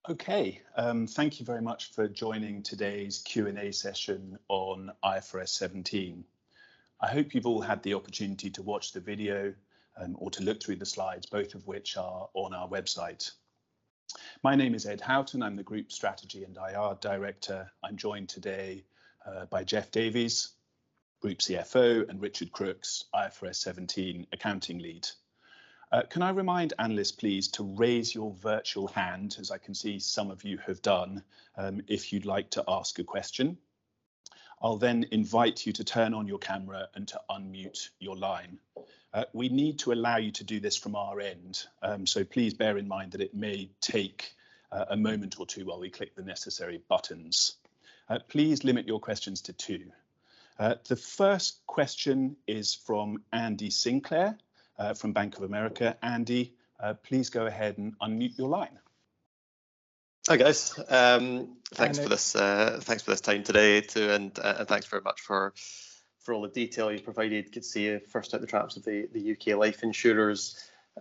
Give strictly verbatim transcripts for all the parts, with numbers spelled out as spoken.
Okay, um, thank you very much for joining today's Q and A session on I F R S seventeen. I hope you've all had the opportunity to watch the video um, or to look through the slides, both of which are on our website. My name is Ed Houghton. I'm the Group Strategy and I R Director. I'm joined today uh, by Jeff Davies, Group C F O, and Richard Crooks, I F R S seventeen Accounting Lead. Uh, can I remind analysts, please, to raise your virtual hand, as I can see some of you have done, um, if you'd like to ask a question. I'll then invite you to turn on your camera and to unmute your line. Uh, we need to allow you to do this from our end, um, so please bear in mind that it may take uh, a moment or two while we click the necessary buttons. Uh, please limit your questions to two. Uh, the first question is from Andy Sinclair. Uh, from Bank of America. Andy, uh, please go ahead and unmute your line. Hi guys, um, thanks for this. Uh, thanks for this time today too, and uh, and thanks very much for for all the detail you provided. Good to see you first out the traps of the the U K life insurers.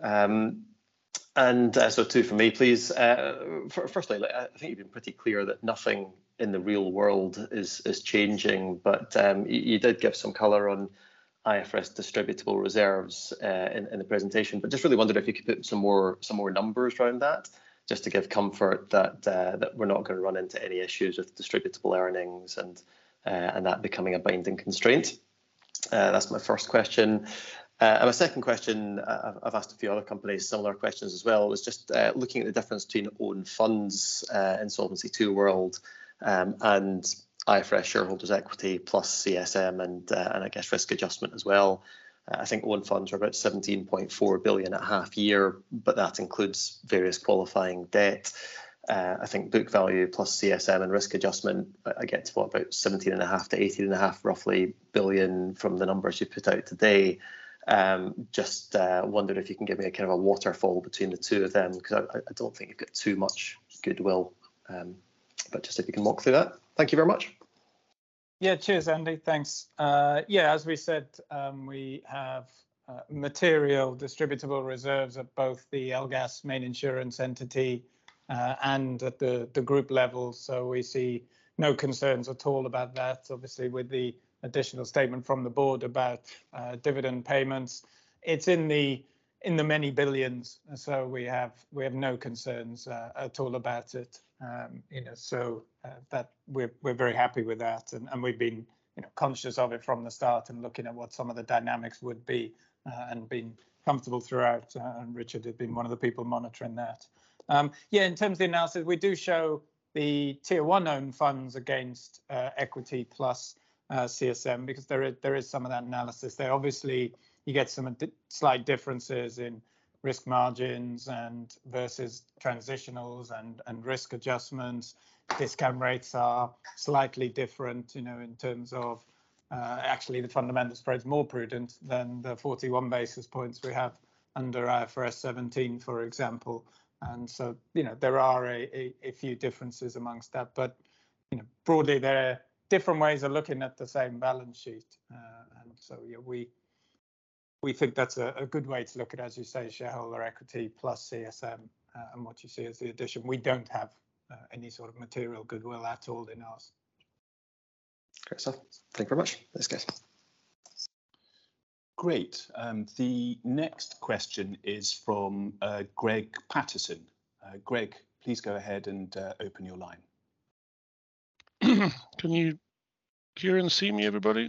Um, and uh, so two for me, please. Uh, for, firstly, I think you've been pretty clear that nothing in the real world is is changing, but um, you, you did give some colour on I F R S distributable reserves uh, in, in the presentation, but just really wondered if you could put some more some more numbers around that, just to give comfort that uh, that we're not going to run into any issues with distributable earnings and uh, and that becoming a binding constraint. Uh, that's my first question. Uh, and my second question, uh, I've asked a few other companies similar questions as well, was just uh, looking at the difference between own funds uh, in Solvency two world um, and I F R S shareholders' equity plus C S M and uh, and I guess risk adjustment as well. Uh, I think own funds are about seventeen point four billion at half year, but that includes various qualifying debt. Uh, I think book value plus C S M and risk adjustment, I get to what, about seventeen and a half to eighteen and a half roughly billion from the numbers you put out today. Um, just uh, wondered if you can give me a kind of a waterfall between the two of them, because I, I don't think you've got too much goodwill. Um, but just if you can walk through that. Thank you very much. Yeah, cheers, Andy. Thanks. Uh, yeah, as we said, um, we have uh, material distributable reserves at both the LGAS main insurance entity uh, and at the, the group level. So we see no concerns at all about that. Obviously, with the additional statement from the board about uh, dividend payments, it's in the in the many billions. So we have we have no concerns uh, at all about it. Um, you know, so uh, that we're we're very happy with that, and, and we've been you know conscious of it from the start and looking at what some of the dynamics would be, uh, and been comfortable throughout. Uh, and Richard had been one of the people monitoring that. Um, yeah, in terms of the analysis, we do show the tier one own funds against uh, equity plus uh, C S M, because there is there is some of that analysis there. Obviously, you get some slight differences in risk margins and versus transitionals and, and risk adjustments. Discount rates are slightly different, you know, in terms of uh, actually the fundamental spread's more prudent than the forty-one basis points we have under I F R S seventeen, for example. And so, you know, there are a, a, a few differences amongst that, but, you know, broadly there are different ways of looking at the same balance sheet. Uh, and so, yeah, we We think that's a, a good way to look at, as you say, shareholder equity plus C S M, uh, and what you see as the addition. We don't have uh, any sort of material goodwill at all in ours. Great stuff. Thank you very much. Thanks, guys. Great. Um, the next question is from uh, Greg Patterson. Uh, Greg, please go ahead and uh, open your line. Can you hear and see me, everybody?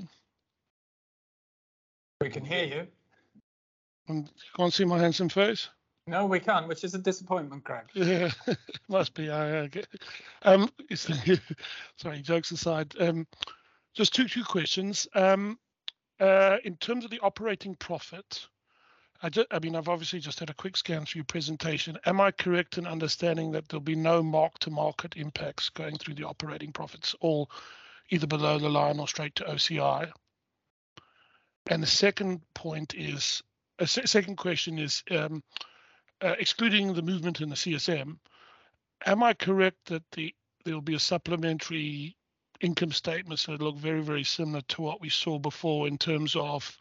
We can hear you. And you can't see my handsome face? No, we can't, which is a disappointment, Greg. Yeah, must be. I uh, get, um, sorry, jokes aside. Um, just two two questions. Um, uh, in terms of the operating profit, I, just, I mean, I've obviously just had a quick scan through your presentation. Am I correct in understanding that there'll be no mark-to-market impacts going through the operating profits, all either below the line or straight to O C I? And the second point is, a second question is, um, uh, excluding the movement in the C S M, am I correct that the there will be a supplementary income statement so it'll look very, very similar to what we saw before in terms of,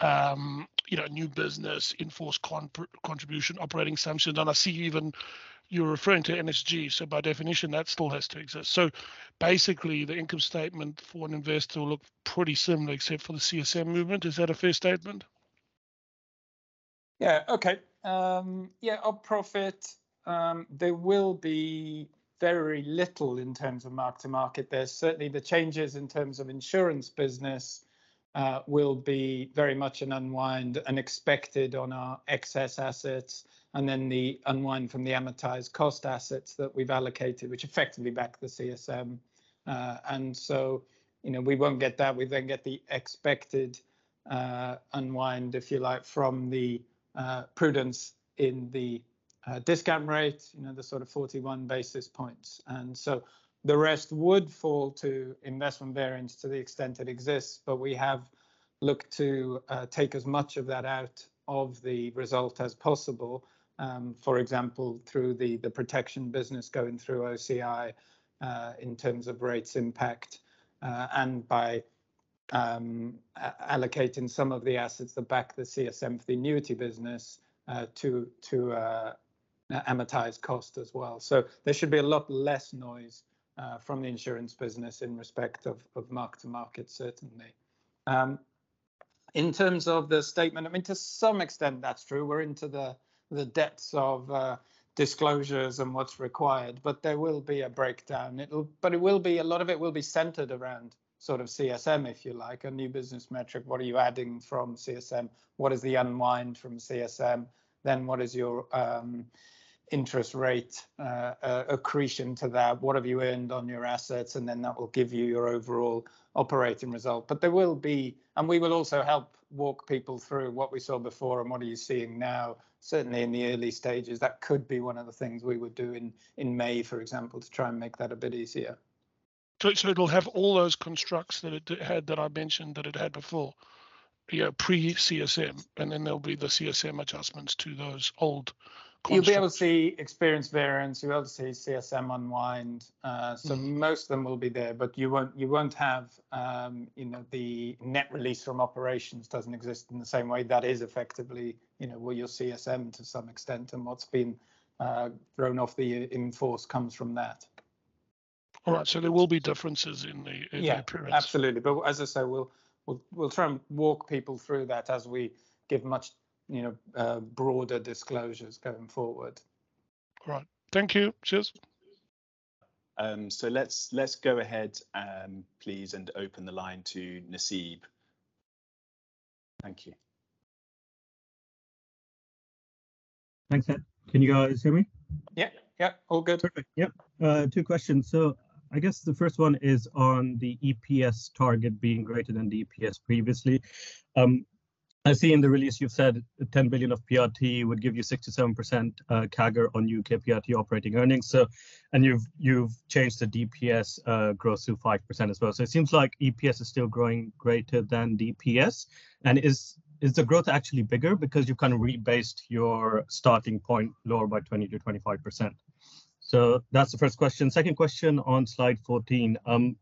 um, you know, new business, in-force con contribution, operating assumptions, and I see even you're referring to N S G, so by definition that still has to exist. So basically the income statement for an investor will look pretty similar except for the C S M movement. Is that a fair statement? Yeah, okay. Um, yeah, op profit, um, there will be very little in terms of mark to market. There's certainly the changes in terms of insurance business uh, will be very much an unwind and expected on our excess assets, and then the unwind from the amortized cost assets that we've allocated, which effectively back the C S M. Uh, and so, you know, we won't get that. We then get the expected uh, unwind, if you like, from the uh, prudence in the uh, discount rate, you know, the sort of forty-one basis points. And so the rest would fall to investment variance to the extent it exists, but we have looked to uh, take as much of that out of the result as possible. Um, for example, through the, the protection business going through O C I uh, in terms of rates impact, uh, and by um, allocating some of the assets that back the C S M for the annuity business uh, to, to uh, amortized cost as well. So there should be a lot less noise uh, from the insurance business in respect of, of mark to market, certainly. Um, in terms of the statement, I mean, to some extent that's true. We're into the, the depths of uh, disclosures and what's required, but there will be a breakdown. It'll, but it will be, a lot of it will be centered around sort of C S M, if you like, a new business metric. What are you adding from C S M? What is the unwind from C S M? Then what is your um, interest rate uh, uh, accretion to that? What have you earned on your assets? And then that will give you your overall operating result. But there will be, and we will also help walk people through what we saw before and what are you seeing now. Certainly in the early stages, that could be one of the things we would do in, in May, for example, to try and make that a bit easier. So, so it'll have all those constructs that it had that I mentioned that it had before, you know, pre-C S M, and then there'll be the C S M adjustments to those old constructs. You'll be able to see experience variance. You'll be able to see C S M unwind. Uh, so mm. most of them will be there, but you won't you won't have um, you know, the net release from operations doesn't exist in the same way. That is effectively, you know, well, your C S M to some extent, and what's been uh, thrown off the in force comes from that. All right, so there will be differences in the, in yeah, the appearance. Absolutely. But as I say, we'll we'll we'll try and walk people through that as we give much, you know, uh, broader disclosures going forward. All right. Thank you. Cheers. Um, so let's let's go ahead, um, please, and open the line to Nasib. Thank you. Thanks, Ed. Can you guys hear me? Yeah. Yeah. All good. Perfect. Yep. Uh, two questions. So I guess the first one is on the E P S target being greater than the E P S previously. Um, I see in the release you've said ten billion of P R T would give you sixty-seven percent uh, C A G R on U K P R T operating earnings. So, and you've you've changed the D P S uh, growth to five percent as well. So it seems like E P S is still growing greater than D P S. And is is the growth actually bigger because you've kind of rebased your starting point lower by twenty to twenty-five percent? So that's the first question. Second question on slide fourteen. Um,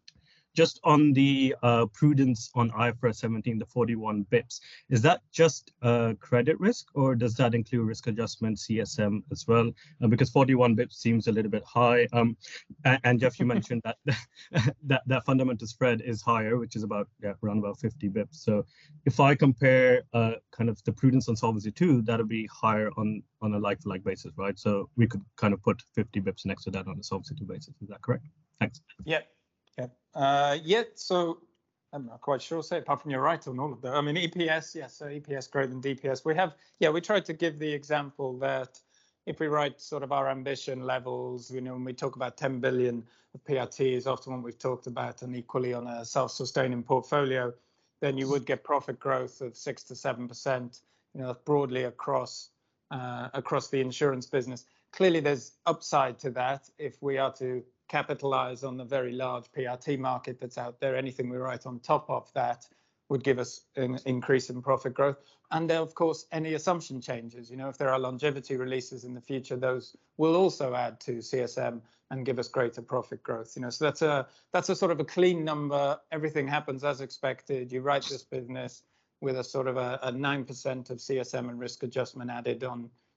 just on the uh, prudence on I F R S seventeen, the forty-one bips, is that just uh, credit risk or does that include risk adjustment, C S M as well? Uh, because forty-one bips seems a little bit high. Um, and, and Jeff, you mentioned that, that that fundamental spread is higher, which is about yeah, around about fifty bips. So if I compare uh, kind of the prudence on Solvency two, that'll be higher on, on a like-for-like basis, right? So we could kind of put fifty bips next to that on a Solvency two basis. Is that correct? Thanks. Yeah. Yeah. Uh, yeah. So I'm not quite sure. Say apart from you're right on all of that. I mean, E P S, yes. So E P S greater than D P S. We have, yeah. We tried to give the example that if we write sort of our ambition levels, you know, when we talk about ten billion of P R T is often what we've talked about, and equally on a self-sustaining portfolio, then you would get profit growth of six to seven percent. You know, broadly across uh, across the insurance business. Clearly, there's upside to that if we are to capitalize on the very large P R T market that's out there. Anything we write on top of that would give us an increase in profit growth. And then, of course, any assumption changes. You know, if there are longevity releases in the future, those will also add to C S M and give us greater profit growth. You know, so that's a that's a sort of a clean number. Everything happens as expected. You write this business with a sort of a, a nine percent of C S M and risk adjustment added on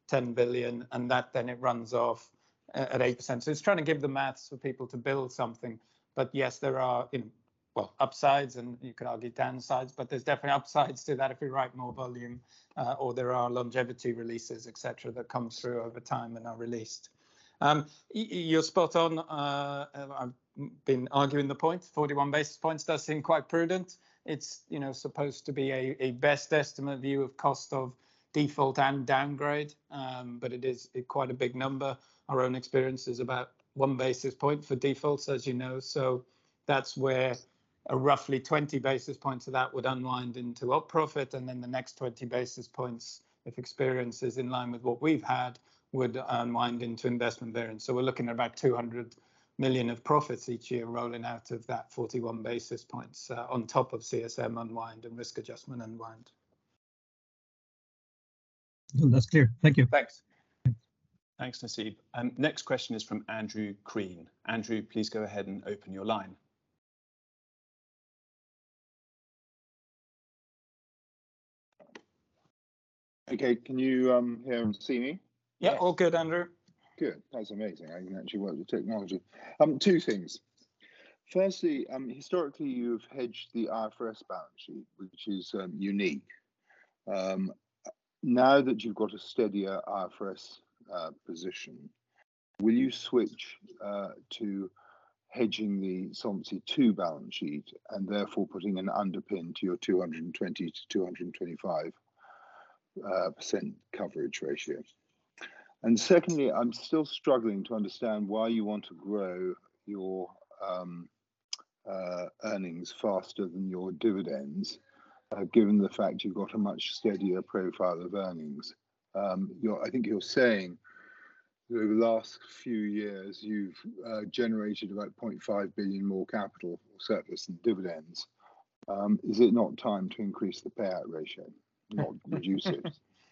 ten billion, and that then it runs off at eight percent. So it's trying to give the maths for people to build something. But yes, there are, you know, well, upsides, and you could argue downsides, but there's definitely upsides to that if we write more volume, uh, or there are longevity releases, et cetera, that come through over time and are released. Um, you're spot on. Uh, I've been arguing the point. forty-one basis points does seem quite prudent. It's, you know, supposed to be a, a best estimate view of cost of default and downgrade, um, but it is quite a big number. Our own experience is about one basis point for defaults, as you know. So that's where a roughly twenty basis points of that would unwind into op profit, and then the next twenty basis points, if experience is in line with what we've had, would unwind into investment variance. So we're looking at about two hundred million of profits each year rolling out of that forty-one basis points uh, on top of C S M unwind and risk adjustment unwind. That's clear. Thank you. Thanks. Thanks, Nasib. Um, next question is from Andrew Crean. Andrew, please go ahead and open your line. Okay, can you um, hear and see me? Yeah, yes. All good, Andrew. Good, that's amazing. I can actually work with technology. Um, two things. Firstly, um, historically, you've hedged the I F R S balance sheet, which is um, unique. Um, now that you've got a steadier I F R S uh, position, will you switch uh, to hedging the Solvency two balance sheet and therefore putting an underpin to your two hundred twenty to two hundred twenty-five uh, percent coverage ratio? And secondly, I'm still struggling to understand why you want to grow your um, uh, earnings faster than your dividends, uh, given the fact you've got a much steadier profile of earnings. Um, you're, I think you're saying that over the last few years, you've uh, generated about zero point five billion more capital or surplus than dividends. Um, is it not time to increase the payout ratio, not reduce it?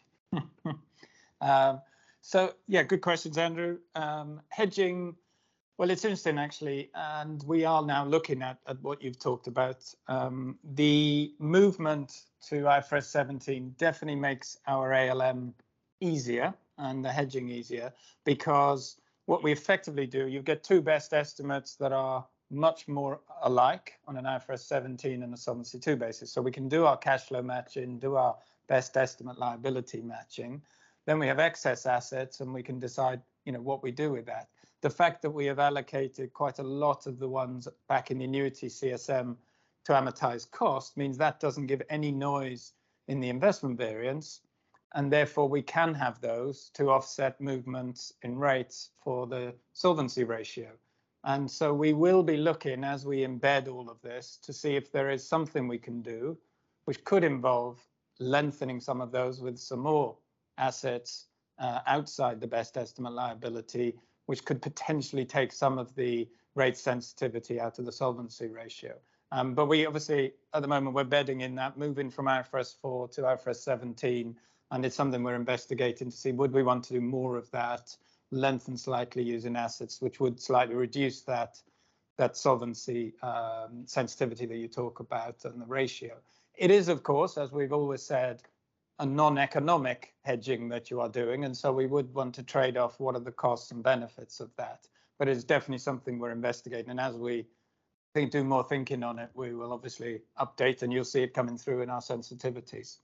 um, So, yeah, good questions, Andrew. Um, hedging, well, it's interesting, actually, and we are now looking at, at what you've talked about. Um, the movement to I F R S seventeen definitely makes our A L M easier and the hedging easier, because what we effectively do, you get two best estimates that are much more alike on an I F R S seventeen and a Solvency two basis. So we can do our cash flow matching, do our best estimate liability matching. Then we have excess assets, and we can decide, you know, what we do with that. The fact that we have allocated quite a lot of the ones back in the annuity C S M to amortized cost means that doesn't give any noise in the investment variance, and therefore we can have those to offset movements in rates for the solvency ratio. And so we will be looking, as we embed all of this, to see if there is something we can do, which could involve lengthening some of those with some more assets uh, outside the best estimate liability, which could potentially take some of the rate sensitivity out of the solvency ratio. Um, but we obviously, at the moment, we're bedding in that, moving from I F R S four to I F R S seventeen, and it's something we're investigating to see, would we want to do more of that, lengthen slightly using assets, which would slightly reduce that, that solvency um, sensitivity that you talk about and the ratio. It is, of course, as we've always said, a non-economic hedging that you are doing, and so we would want to trade off what are the costs and benefits of that. But it's definitely something we're investigating, and as we think, do more thinking on it, we will obviously update, and you'll see it coming through in our sensitivities.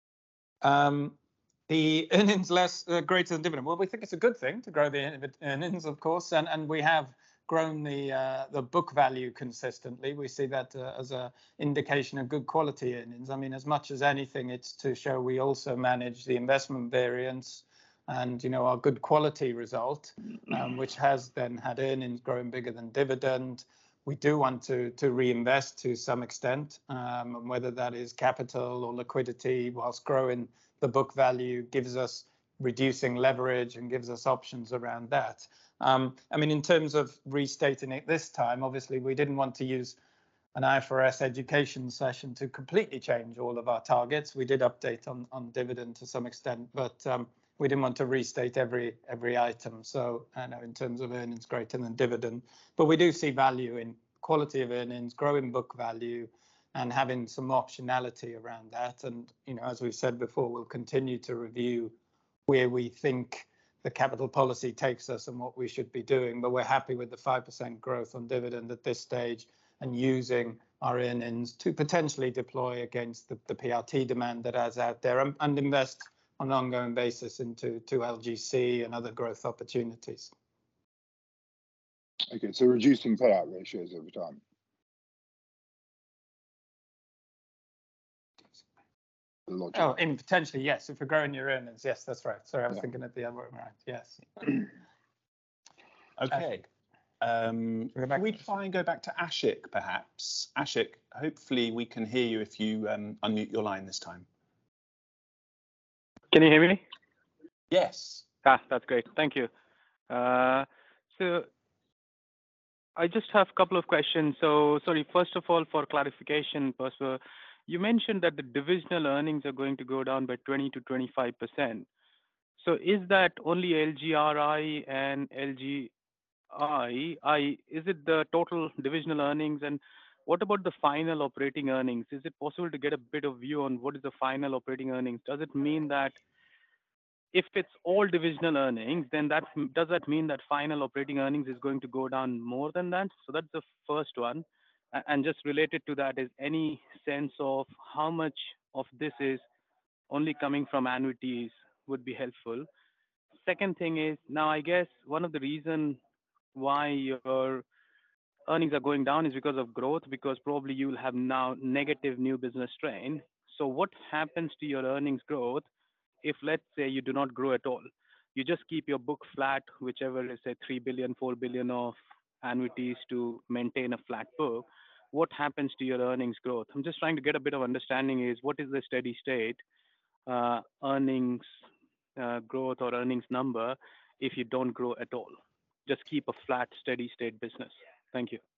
Um, the earnings less uh, greater than dividend. Well, we think it's a good thing to grow the earnings, of course, and and we have grown the uh, the book value consistently. We see that uh, as an indication of good quality earnings. I mean, as much as anything, it's to show we also manage the investment variance and, you know, our good quality result, um, which has then had earnings growing bigger than dividend. We do want to to reinvest to some extent, um, whether that is capital or liquidity, whilst growing the book value gives us reducing leverage and gives us options around that. Um, I mean, in terms of restating it this time, obviously, we didn't want to use an I F R S education session to completely change all of our targets. We did update on, on dividend to some extent, but um, we didn't want to restate every every item. So I know in terms of earnings greater than dividend, but we do see value in quality of earnings, growing book value, and having some optionality around that. And, you know, as we've said before, we'll continue to review where we think the capital policy takes us and what we should be doing. But we're happy with the five percent growth on dividend at this stage and using our earnings to potentially deploy against the, the P R T demand that is out there and, and invest on an ongoing basis into to L G C and other growth opportunities. Okay, so reducing payout ratios over time. The logic. Oh, in potentially, yes. If you're growing your earnings, yes, that's right. Sorry, I was Yeah. thinking at the other way around. Yes. Okay. Um, We're can back we to- try and go back to Ashik, perhaps? Ashik, hopefully we can hear you if you um, unmute your line this time. Can you hear me? Yes. Ah, that's great. Thank you. Uh, so I just have a couple of questions. So sorry, first of all, for clarification, Percival, you mentioned that the divisional earnings are going to go down by twenty to twenty-five percent. So is that only L G R I and L G I? I, is it the total divisional earnings? And what about the final operating earnings? Is it possible to get a bit of view on what is the final operating earnings? Does it mean that if it's all divisional earnings, then that does that mean that final operating earnings is going to go down more than that? So that's the first one. A- And just related to that is any sense of how much of this is only coming from annuities would be helpful. Second thing is, now I guess one of the reasons why your earnings are going down is because of growth, because probably you'll have now negative new business strain. So what happens to your earnings growth if, let's say, you do not grow at all? You just keep your book flat, whichever is say three billion, four billion of annuities to maintain a flat book. What happens to your earnings growth? I'm just trying to get a bit of understanding is what is the steady state uh, earnings uh, growth or earnings number if you don't grow at all? Just keep a flat, steady state business. Thank you.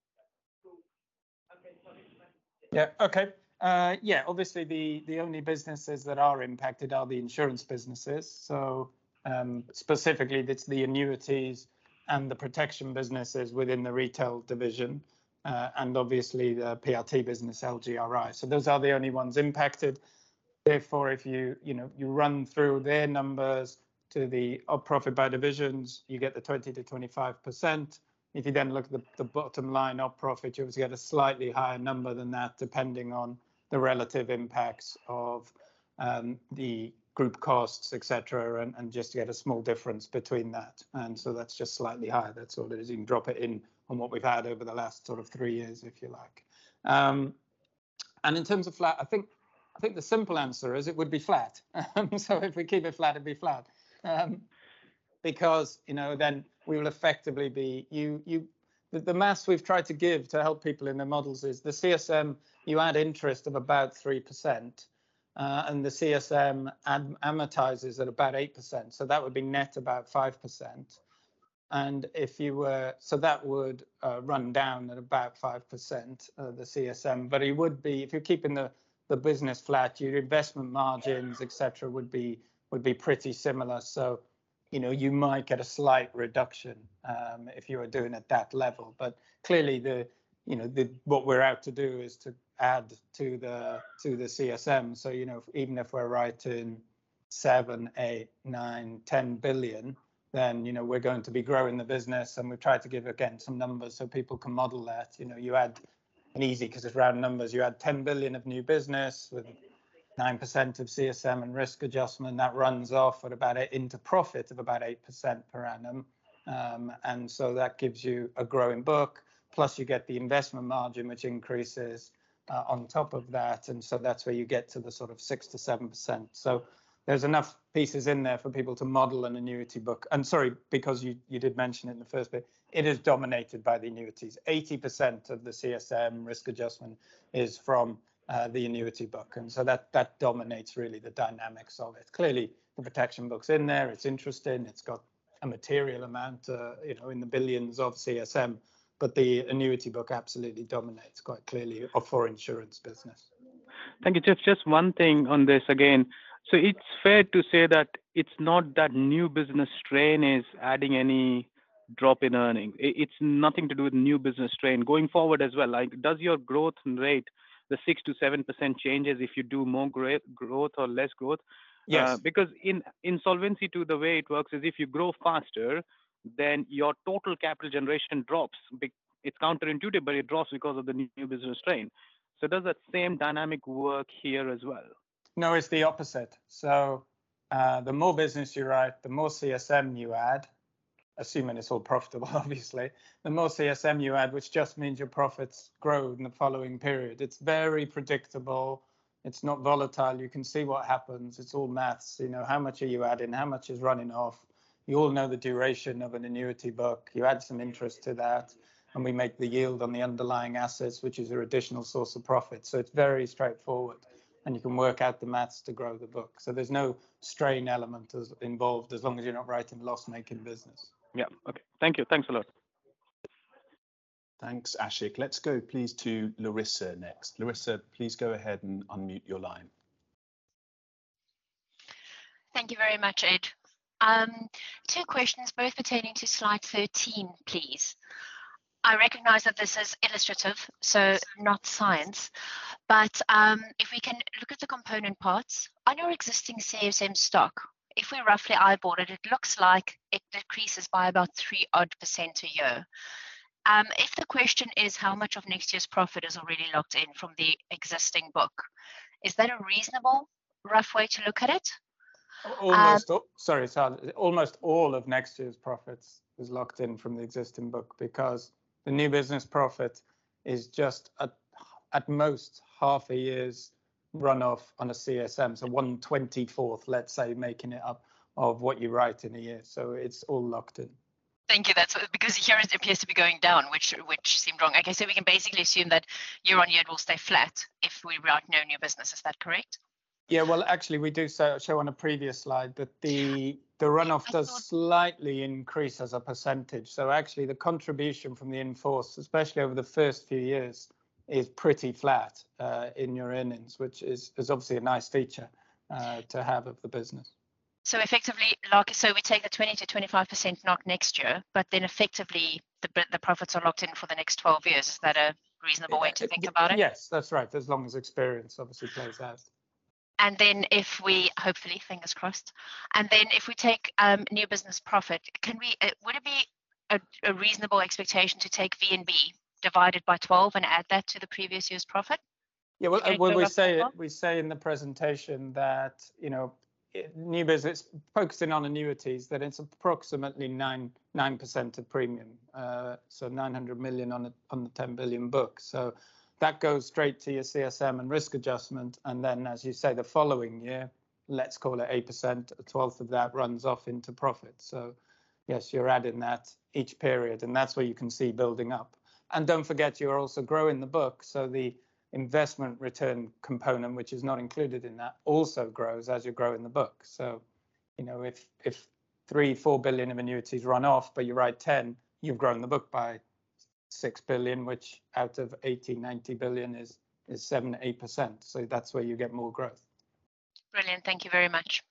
Yeah. Okay. Uh, yeah. Obviously, the the only businesses that are impacted are the insurance businesses. So um, specifically, it's the annuities and the protection businesses within the retail division, uh, and obviously the P R T business, L G R I. So those are the only ones impacted. Therefore, if you you know you run through their numbers to the op profit by divisions, you get the twenty to twenty-five percent. If you then look at the, the bottom line op profit, you always get a slightly higher number than that, depending on the relative impacts of um, the group costs, et cetera, and, and just get a small difference between that. And so that's just slightly higher. That's all it is. You can drop it in on what we've had over the last sort of three years, if you like. Um, and in terms of flat, I think I think the simple answer is it would be flat. Um, so if we keep it flat, it'd be flat. Um, because, you know, then we will effectively be, you, you, the, the maths we've tried to give to help people in their models is the C S M, you add interest of about three percent, uh, and the C S M ad, amortizes at about eight percent. So that would be net about five percent. And if you were, so that would uh, run down at about five percent, uh, the C S M, but it would be, if you're keeping the, the business flat, your investment margins, et cetera, would be, would be pretty similar. So, you know, you might get a slight reduction um, if you were doing at that level. But clearly, the, you know, the, what we're out to do is to add to the to the C S M. So, you know, even if we're writing seven, eight, nine, ten billion, then, you know, we're going to be growing the business. And we've tried to give, again, some numbers so people can model that. You know, you add an easy, because it's round numbers, you add ten billion of new business with nine percent of C S M and risk adjustment, that runs off at about a, into profit of about eight percent per annum. Um, and so that gives you a growing book, plus you get the investment margin, which increases uh, on top of that. And so that's where you get to the sort of six to seven percent. So there's enough pieces in there for people to model an annuity book. And sorry, because you, you did mention it in the first bit, it is dominated by the annuities. eighty percent of the C S M risk adjustment is from Uh, the annuity book, and so that that dominates really the dynamics of it. Clearly, the protection book's in there. It's interesting. It's got a material amount, uh, you know, in the billions of C S M, but the annuity book absolutely dominates quite clearly for insurance business. Thank you, Jeff. Just one thing on this again. So it's fair to say that it's not that new business strain is adding any drop in earnings. It's nothing to do with new business strain going forward as well. Like, does your growth rate, the six to seven percent changes if you do more growth or less growth? Yes. Uh, because in, in Solvency two, the way it works is if you grow faster, then your total capital generation drops. It's counterintuitive, but it drops because of the new business strain. So does that same dynamic work here as well? No, it's the opposite. So uh, the more business you write, the more C S M you add, assuming it's all profitable, obviously, the more C S M you add, which just means your profits grow in the following period. It's very predictable. It's not volatile. You can see what happens. It's all maths. You know, how much are you adding? How much is running off? You all know the duration of an annuity book. You add some interest to that, and we make the yield on the underlying assets, which is your additional source of profit. So it's very straightforward, and you can work out the maths to grow the book. So there's no strain element as involved as long as you're not writing loss-making business. Yeah. Okay. Thank you. Thanks a lot. Thanks, Ashik. Let's go, please, to Larissa next. Larissa, please go ahead and unmute your line. Thank you very much, Ed. Um, two questions, both pertaining to slide thirteen, please. I recognize that this is illustrative, so not science, but um, if we can look at the component parts, on your existing C S M stock, if we roughly eyeball it, it looks like it decreases by about three odd percent a year. Um, if the question is how much of next year's profit is already locked in from the existing book, is that a reasonable, rough way to look at it? Almost, um, sorry, sorry, almost all of next year's profits is locked in from the existing book, because the new business profit is just at, at most half a year's runoff on a C S M, so one twenty-fourth, let's say, making it up of what you write in a year. So it's all locked in. Thank you. That's because here it appears to be going down, which which seemed wrong. Okay, so we can basically assume that year on year it will stay flat if we write no new business. Is that correct? Yeah, well, actually, we do show, show on a previous slide that the the runoff does slightly increase as a percentage. So actually, the contribution from the in-force, especially over the first few years, is pretty flat uh, in your earnings, which is, is obviously a nice feature uh, to have of the business. So effectively, like, so we take the twenty to twenty-five percent knock next year, but then effectively the the profits are locked in for the next twelve years. Is that a reasonable way to think about it? Yes, that's right, as long as experience obviously plays out. And then if we, hopefully, fingers crossed, and then if we take um, new business profit, can we, uh, would it be a, a reasonable expectation to take V N B divided by twelve and add that to the previous year's profit? Yeah, well, well we say we say in the presentation that, you know, new business focusing on annuities, that it's approximately nine nine percent of premium, uh, so nine hundred million on a, on the ten billion book. So that goes straight to your C S M and risk adjustment, and then, as you say, the following year, let's call it eight percent, a twelfth of that runs off into profit. So yes, you're adding that each period, and that's where you can see building up. And don't forget, you're also growing the book, so the investment return component, which is not included in that, also grows as you grow in the book. So, you know, if if three, four billion of annuities run off, but you write ten, you've grown the book by six billion, which out of eighty, ninety billion is is seven, eight percent. So that's where you get more growth. Brilliant. Thank you very much.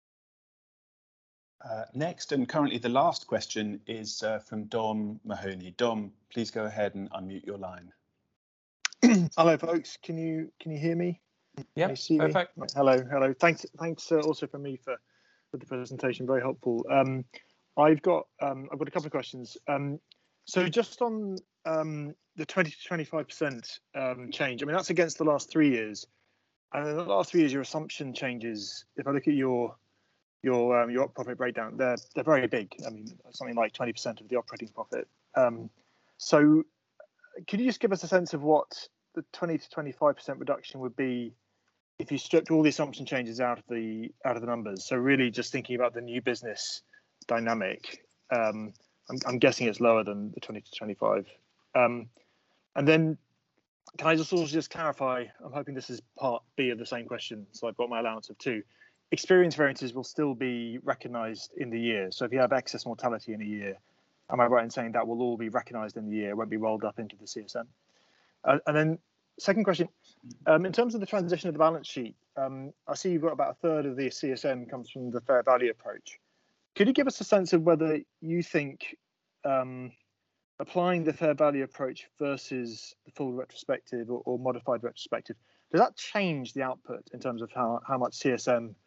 Uh, next, and currently the last question, is uh, from Dom Mahoney. Dom, please go ahead and unmute your line. Hello, folks. Can you can you hear me? Yeah, perfect. Me? Hello, hello. Thanks, thanks uh, also from me for, for the presentation. Very helpful. Um, I've got um, I've got a couple of questions. Um, so just on um, the twenty to twenty-five percent um, change. I mean, that's against the last three years, and in the last three years, your assumption changes. If I look at your your um, your profit breakdown, they're they're very big. I mean, something like twenty percent of the operating profit. Um, so, could you just give us a sense of what the twenty to twenty-five percent reduction would be if you stripped all the assumption changes out of the out of the numbers? So really, just thinking about the new business dynamic. Um, I'm, I'm guessing it's lower than the twenty to twenty-five. Um, and then, can I just also just clarify? I'm hoping this is part B of the same question, so I've got my allowance of two. Experience variances will still be recognised in the year. So if you have excess mortality in a year, am I right in saying that will all be recognised in the year, won't be rolled up into the C S M? Uh, and then, second question, um, in terms of the transition of the balance sheet, um, I see you've got about a third of the C S M comes from the fair value approach. Could you give us a sense of whether you think um, applying the fair value approach versus the full retrospective or, or modified retrospective, does that change the output in terms of how, how much C S M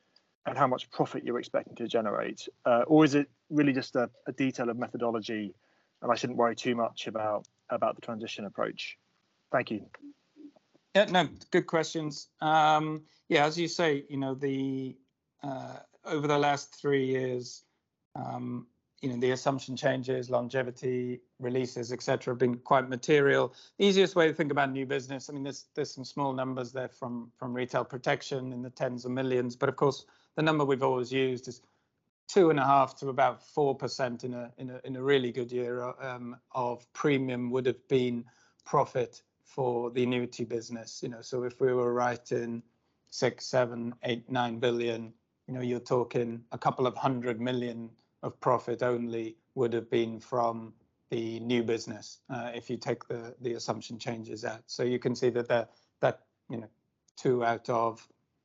and how much profit you're expecting to generate, uh, or is it really just a, a detail of methodology, and I shouldn't worry too much about about the transition approach? Thank you. Yeah, no, good questions. Um, yeah, as you say, you know, the uh, over the last three years, um, you know, the assumption changes, longevity releases, et cetera, have been quite material. The easiest way to think about new business, I mean, there's there's some small numbers there from from retail protection in the tens of millions, but of course, the number we've always used is two and a half to about four percent in a in a in a really good year um, of premium would have been profit for the annuity business. You know, so if we were writing six, seven, eight, nine billion, you know, you're talking a couple of hundred million of profit only would have been from the new business uh, if you take the the assumption changes out. So you can see that that that you know two out of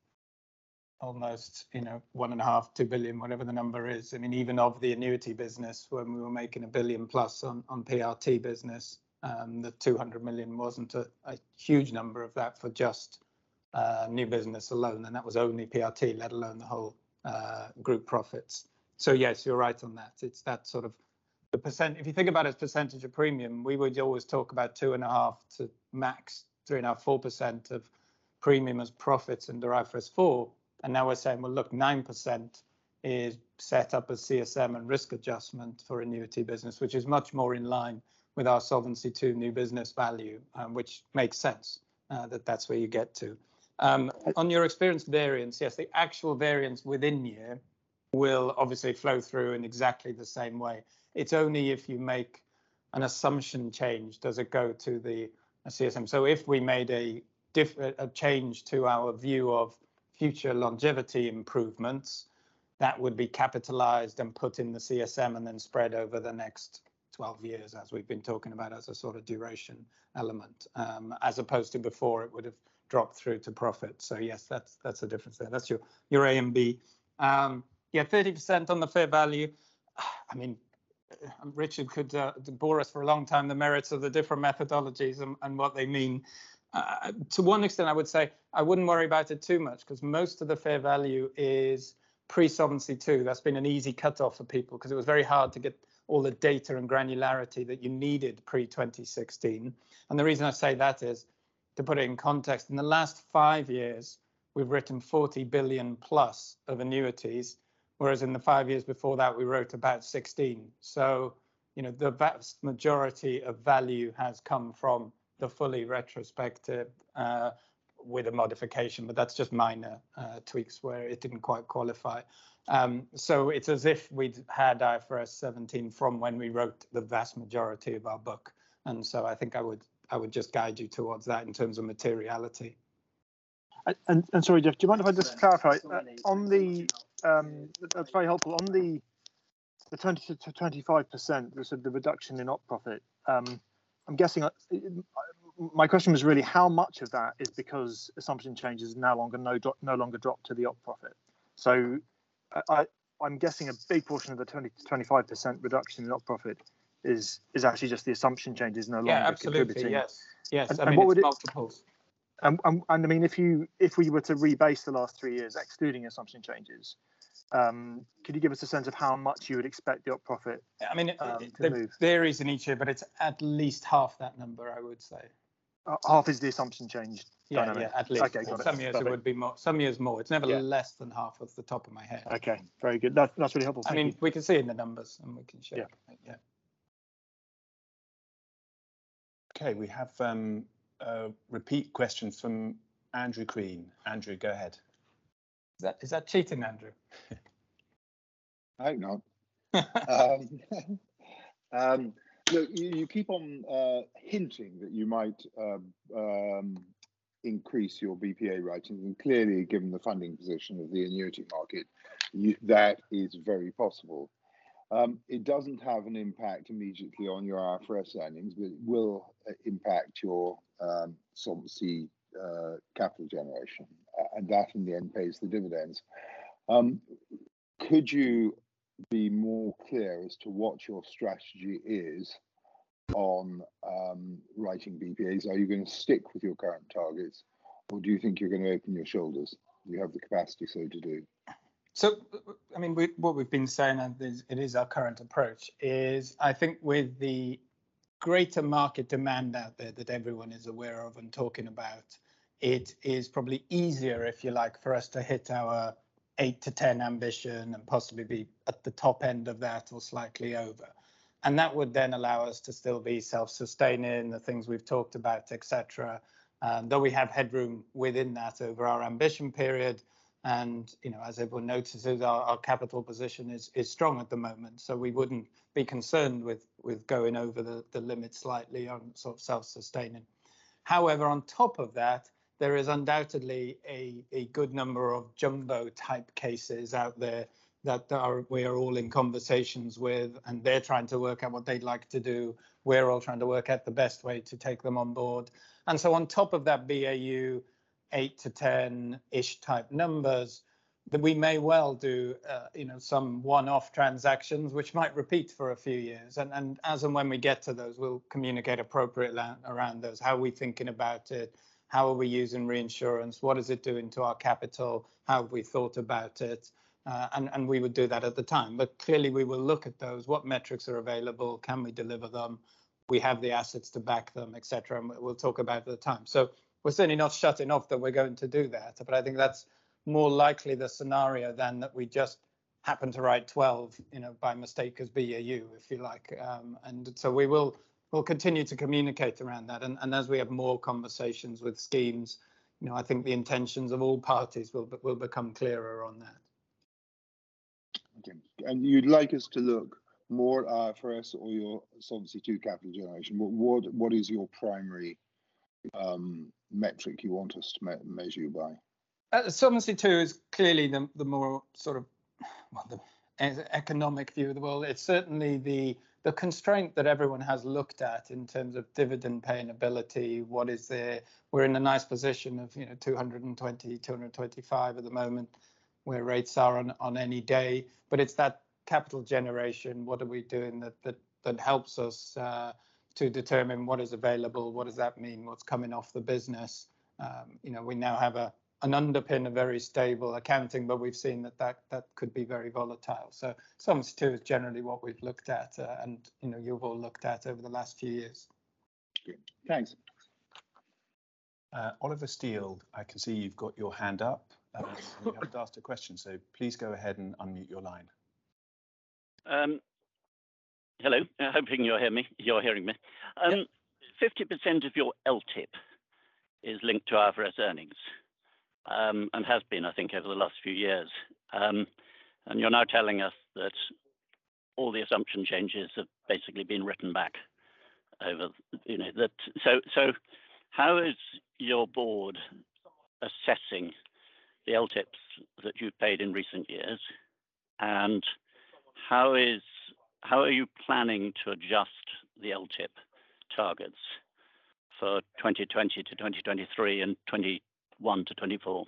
almost, you know, one and a half, two billion, whatever the number is. I mean, even of the annuity business, when we were making a billion plus on, on P R T business, um, the two hundred million wasn't a, a huge number of that for just uh, new business alone. And that was only P R T, let alone the whole uh, group profits. So yes, you're right on that. It's that sort of the percent. If you think about it as percentage of premium, we would always talk about two and a half to max three and a half, four percent of premium as profits under I F R S four. And now we're saying, well, look, nine percent is set up as C S M and risk adjustment for annuity business, which is much more in line with our Solvency two new business value, um, which makes sense uh, that that's where you get to. Um, on your experience variance, yes, the actual variance within year will obviously flow through in exactly the same way. It's only if you make an assumption change does it go to the C S M. So if we made a, diff a change to our view of future longevity improvements, that would be capitalized and put in the C S M and then spread over the next twelve years, as we've been talking about as a sort of duration element, um, as opposed to before it would have dropped through to profit. So yes, that's that's a difference there. That's your your A and B. Um, yeah, thirty percent on the fair value. I mean, Richard could uh, bore us for a long time the merits of the different methodologies and, and what they mean. Uh, to one extent, I would say I wouldn't worry about it too much because most of the fair value is pre-Solvency two. That's been an easy cutoff for people because it was very hard to get all the data and granularity that you needed pre twenty sixteen. And the reason I say that is, to put it in context, in the last five years, we've written forty billion plus of annuities, whereas in the five years before that, we wrote about sixteen. So, you know, the vast majority of value has come from the fully retrospective uh, with a modification, but that's just minor uh, tweaks where it didn't quite qualify. Um, so it's as if we'd had I F R S seventeen from when we wrote the vast majority of our book. And so I think I would I would just guide you towards that in terms of materiality. And, and sorry, Jeff, do you mind if I just clarify uh, on the um, that's very helpful on the the twenty to twenty-five percent, the sort of the reduction in op profit. Um, I'm guessing. Uh, my question was really how much of that is because assumption changes no longer no no longer drop to the op profit. So I, I'm guessing a big portion of the twenty to twenty-five percent reduction in op profit is is actually just the assumption changes no longer yeah, absolutely, contributing. Yes, yes. And, I and mean, what it's would it, multiples. And, and, and I mean, if you if we were to rebase the last three years, excluding assumption changes, um, could you give us a sense of how much you would expect the op profit? I mean, it, um, it, to it move? varies in each year, but it's at least half that number, I would say. Uh, half is the assumption change Yeah, dynamic. yeah, at least. Okay, got Some it. years Perfect. it would be more, some years more. It's never Yeah. less than half off the top of my head. Okay, very good. That, that's really helpful. Thank I mean, you. we can see in the numbers and we can share. Yeah. yeah. Okay, we have um, a repeat question from Andrew Queen. Andrew, go ahead. Is that is that cheating, Andrew? I hope not. um, um, look, you, you keep on uh, hinting that you might uh, um, increase your B P A ratings, and clearly, given the funding position of the annuity market, you, that is very possible. Um, it doesn't have an impact immediately on your I F R S earnings, but it will uh, impact your um, solvency uh, capital generation, uh, and that in the end pays the dividends. Um, could you be more clear as to what your strategy is on um, writing B P As? Are you going to stick with your current targets, or do you think you're going to open your shoulders? Do you have the capacity so to do? So, I mean, we, what we've been saying, and it is our current approach, is I think with the greater market demand out there that everyone is aware of and talking about, it is probably easier, if you like, for us to hit our eight to ten ambition and possibly be at the top end of that or slightly over. And that would then allow us to still be self-sustaining, the things we've talked about, et cetera. Um, though we have headroom within that over our ambition period. And, you know, as everyone notices, our, our capital position is is strong at the moment. So we wouldn't be concerned with, with going over the, the limit slightly on sort of self-sustaining. However, on top of that, there is undoubtedly a, a good number of jumbo type cases out there that are, we are all in conversations with, and they're trying to work out what they'd like to do. We're all trying to work out the best way to take them on board. And so on top of that B A U, eight to ten-ish type numbers, that we may well do, uh, you know, some one-off transactions which might repeat for a few years. And, and as and when we get to those, we'll communicate appropriately around those. How are we thinking about it? How are we using reinsurance? What is it doing to our capital? How have we thought about it? Uh, and, and we would do that at the time. But clearly we will look at those. What metrics are available? Can we deliver them? We have the assets to back them, et cetera. And we'll talk about it at the time. So we're certainly not shutting off that we're going to do that, but I think that's more likely the scenario than that we just happen to write twelve, you know, by mistake as B A U, if you like. Um, and so we will we'll continue to communicate around that. And, and as we have more conversations with schemes, you know, I think the intentions of all parties will will become clearer on that. Okay. And you'd like us to look more at I F R S or your Solvency two capital generation? What what, what is your primary um, metric you want us to me measure you by? Uh, Solvency two is clearly the, the more sort of well, the economic view of the world. It's certainly the the constraint that everyone has looked at in terms of dividend paying ability. What is there? We're in a nice position of, you know, two hundred twenty, two hundred twenty-five at the moment, where rates are on, on any day. But it's that capital generation. What are we doing that that that helps us uh, to determine what is available? What does that mean? What's coming off the business? Um, you know, we now have a an underpin of very stable accounting, but we've seen that that, that could be very volatile. So Solvency two is generally what we've looked at, uh, and you know you've all looked at over the last few years. Good. Thanks. Uh, Oliver Steele, I can see you've got your hand up. Uh, you haven't asked a question, so please go ahead and unmute your line. Um, hello, uh, hoping you're hear me. You're hearing me. Um, fifty percent of your L T I P is linked to I F R S earnings. Um, and has been, I think, over the last few years. Um, and you're now telling us that all the assumption changes have basically been written back over, you know, that. So, so how is your board assessing the L T I Ps that you've paid in recent years? And how is, how are you planning to adjust the L T I P targets for twenty twenty to twenty twenty-three and twenty-one to twenty-four?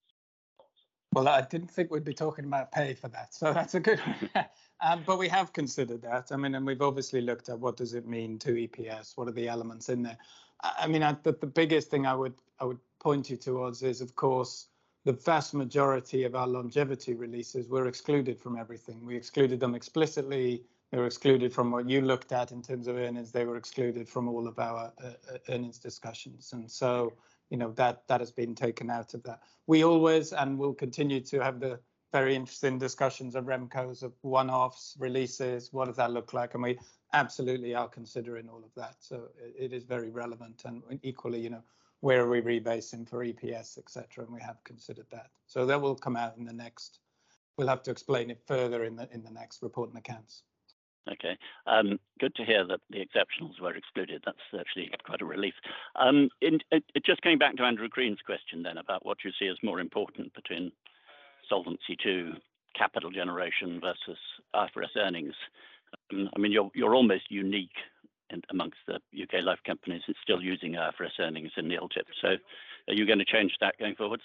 Well, I didn't think we'd be talking about pay for that, so that's a good one. um, but we have considered that. I mean, and we've obviously looked at what does it mean to E P S? What are the elements in there? I mean, I, the, the biggest thing I would I would point you towards is, of course, the vast majority of our longevity releases were excluded from everything. We excluded them explicitly. They were excluded from what you looked at in terms of earnings. They were excluded from all of our uh, earnings discussions. And so, you know, that that has been taken out of that. We always and will continue to have the very interesting discussions of REMCOs, of one-offs, releases. What does that look like? And we absolutely are considering all of that. So it, it is very relevant. And equally, you know, where are we rebasing for E P S, et cetera? And we have considered that. So that will come out in the next. We'll have to explain it further in the in the next report and accounts. Okay, um, good to hear that the exceptionals were excluded. That's actually quite a relief. Um, in, it, just going back to Andrew Green's question then about what you see as more important between Solvency two capital generation versus I F R S earnings. Um, I mean, you're you're almost unique in, amongst the U K life companies. It's still using I F R S earnings in the L T I P. So, are you going to change that going forwards?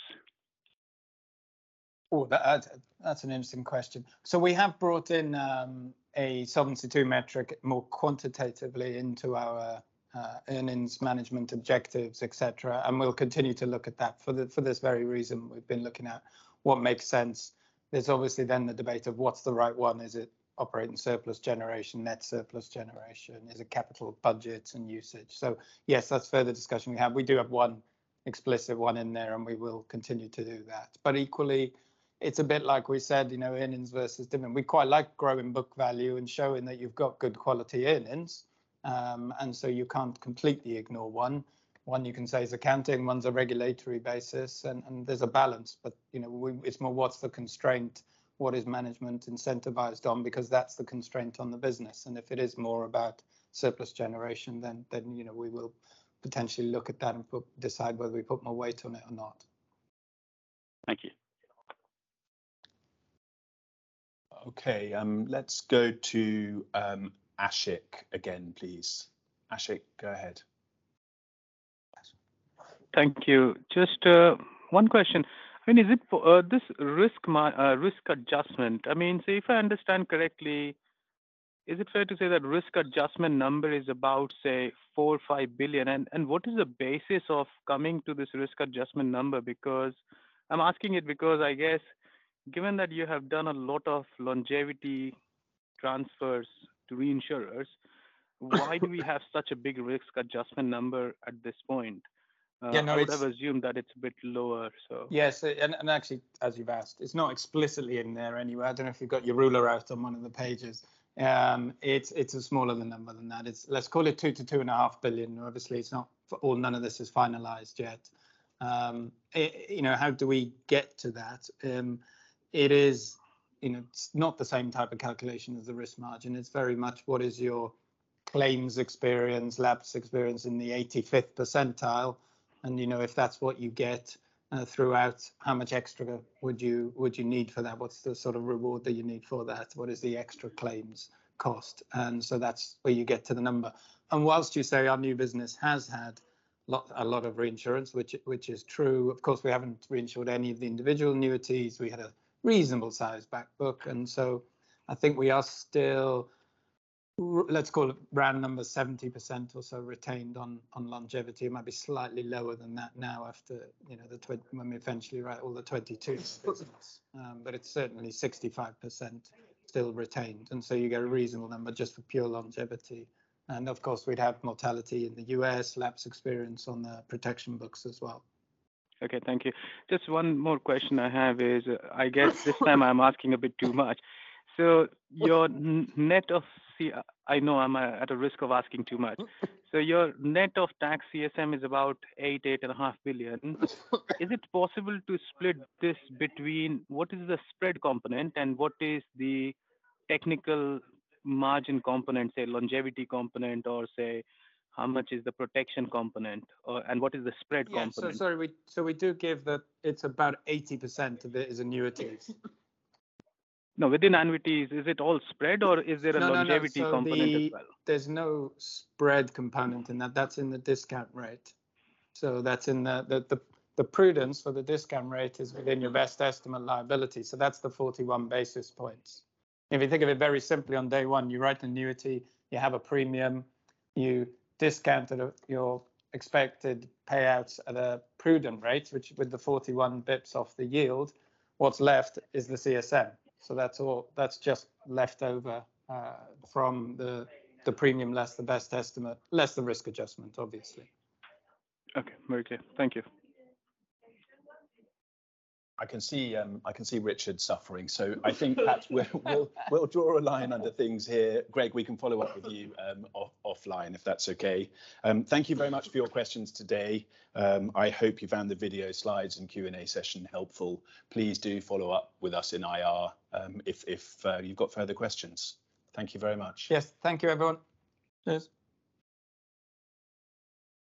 Oh, that, that's an interesting question. So we have brought in um, a Solvency two metric more quantitatively into our uh, earnings management objectives, et cetera. And we'll continue to look at that for the for this very reason. We've been looking at what makes sense. there's obviously then the debate of what's the right one. Is it operating surplus generation, net surplus generation? Is it capital budgets and usage? So yes, that's further discussion we have. We do have one explicit one in there, and we will continue to do that. But equally, it's a bit like we said, you know, earnings versus dividend. We quite like growing book value and showing that you've got good quality earnings. Um, and so you can't completely ignore one. One you can say is accounting, one's a regulatory basis, and, and there's a balance. But, you know, we, it's more what's the constraint, what is management incentivized on, because that's the constraint on the business. And if it is more about surplus generation, then, then you know, we will potentially look at that and put, decide whether we put more weight on it or not. Thank you. Okay, um, let's go to um, Ashik again, please. Ashik, go ahead. Thank you. Just uh, one question. I mean, is it uh, this risk uh, risk adjustment? I mean, so if I understand correctly, is it fair to say that risk adjustment number is about, say, four or five billion? And and what is the basis of coming to this risk adjustment number? Because I'm asking it because I guess, given that you have done a lot of longevity transfers to reinsurers, why do we have such a big risk adjustment number at this point? Uh, yeah, no, I would have assumed that it's a bit lower. So yes, and, and actually, as you've asked, it's not explicitly in there anywhere. I don't know if you've got your ruler out on one of the pages. Um, it's it's a smaller number than that. It's let's call it two to two and a half billion. Obviously, it's not for all. None of this is finalised yet. Um, it, you know, how do we get to that? Um, it is, you know, it's not the same type of calculation as the risk margin. It's very much what is your claims experience, lapse experience in the eighty-fifth percentile. And, you know, if that's what you get uh, throughout, how much extra would you would you need for that? What's the sort of reward that you need for that? What is the extra claims cost? And so that's where you get to the number. And whilst you say our new business has had lot, a lot of reinsurance, which which is true, of course, we haven't reinsured any of the individual annuities. We had a reasonable sized back book. And so I think we are still, let's call it round number seventy percent or so retained on on longevity. It might be slightly lower than that now after, you know, the twenty, when we eventually write all the twenty-two business, um, but it's certainly sixty-five percent still retained, and so you get a reasonable number just for pure longevity. And of course we'd have mortality in the U S, lapse experience on the protection books as well. Okay, thank you. Just one more question I have is, uh, I guess this time I'm asking a bit too much. So your n- net of C, I know I'm uh, at a risk of asking too much. So your net of tax C S M is about eight, eight and a half billion. Is it possible to split this between what is the spread component and what is the technical margin component, say longevity component, or say how much is the protection component, or and what is the spread yeah, component? So sorry, we so we do give that it's about eighty percent of it is annuities. No, within annuities, is it all spread or is there a no, longevity no, no. So component the, as well? There's no spread component in that. That's in the discount rate. So that's in the, the, the, the prudence for the discount rate is within your best estimate liability. So that's the forty-one basis points. If you think of it very simply, on day one, you write an annuity, you have a premium, you discounted your expected payouts at a prudent rate, which with the forty-one bips off the yield, what's left is the C S M. So that's all. That's just left over uh, from the the premium less the best estimate, less the risk adjustment, obviously. Okay, very clear. Thank you. I can see um, I can see Richard suffering, so I think perhaps we'll, we'll we'll draw a line under things here. Greg, we can follow up with you um, off, offline if that's okay. Um, thank you very much for your questions today. Um, I hope you found the video slides and Q and A session helpful. Please do follow up with us in I R um, if if uh, you've got further questions. Thank you very much. Yes, thank you, everyone. Cheers.